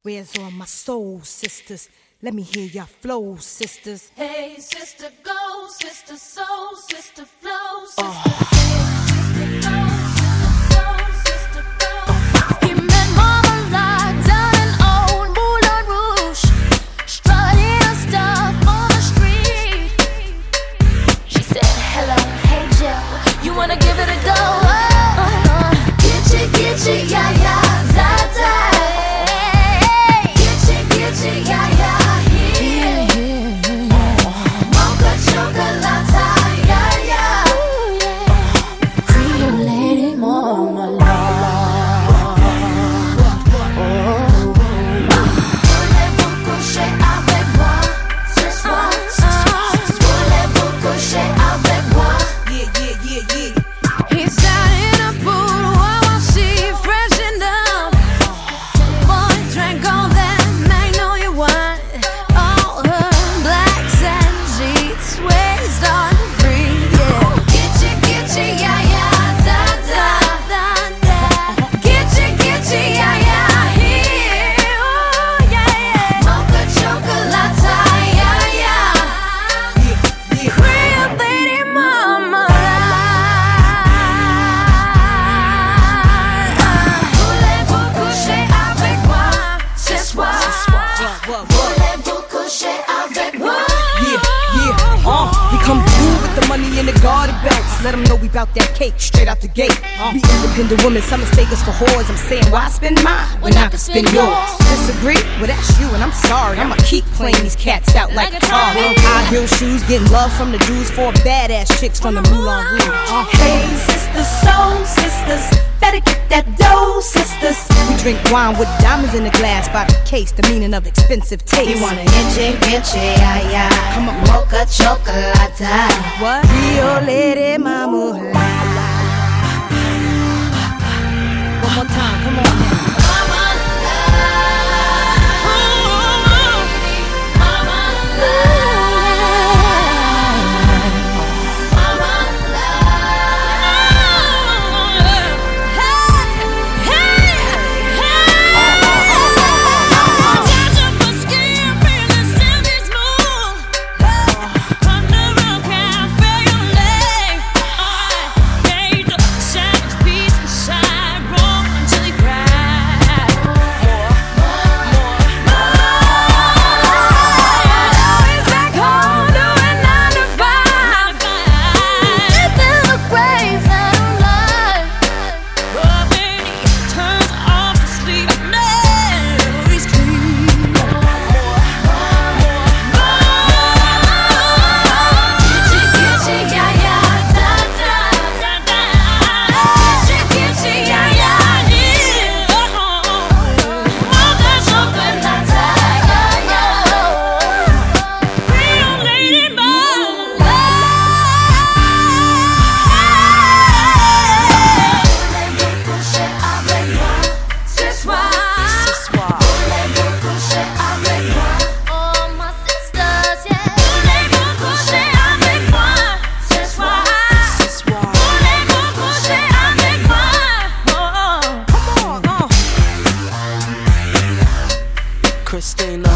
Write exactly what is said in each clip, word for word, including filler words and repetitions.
Where's all my soul sisters? Let me hear your flow, sisters. Hey, sister, go, sister, soul, sister, flow, sister. Oh. Hey, sister, go, sister, soul, sister, go. He met Mama Lot down in old Moulin Rouge, strutting her stuff on the street. She said, hello, hey, Joe, you wanna give it a go? Oh, uh, Gitchy, gitchy, yeah, yeah, za-za. Let them know we bout that cake straight out the gate. Uh, Be independent women, some mistake us for whores. I'm saying, why spend mine when I can spend yours? Disagree? Well, that's you, and I'm sorry. I'ma keep playing these cats out like a car. High heel shoes, getting love from the dudes, four badass chicks from the Moulin Rouge. Uh, hey, sisters, soul sisters, better get that dough, sisters. We drink wine with diamonds in the glass by the case, the meaning of expensive taste. You wanna inche, inche, yeah, yeah. Come on, mocha chocolate. What? Rio Lady Mama. One more time, come on now. Christina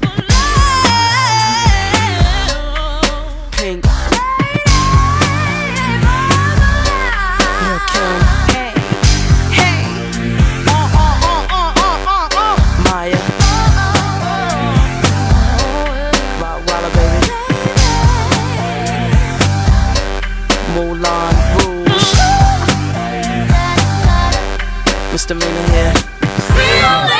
Pink King Hey, hey, uh, uh, uh, uh, uh, uh, uh. Maya Rottweiler, baby Moulin Rouge Misdemeanor here.